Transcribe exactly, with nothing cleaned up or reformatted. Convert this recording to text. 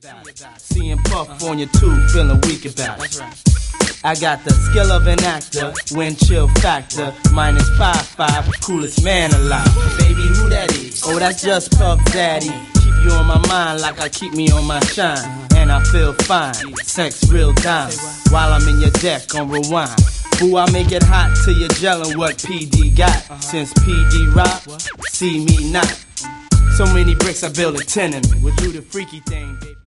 about it. Seeing Puff on your tube, feeling weak about it. I got the skill of an actor, wind chill factor, minus five five, coolest man alive. Baby, who that is? Oh, that's just Puff Daddy. Keep you on my mind like I keep me on my shine. And I feel fine, sex real diamond. While I'm in your deck on rewind. Boo, I make it hot till you're gelling what P D got. Since P D rock, see me not. So many bricks I build a tenement. We'll do the freaky thing.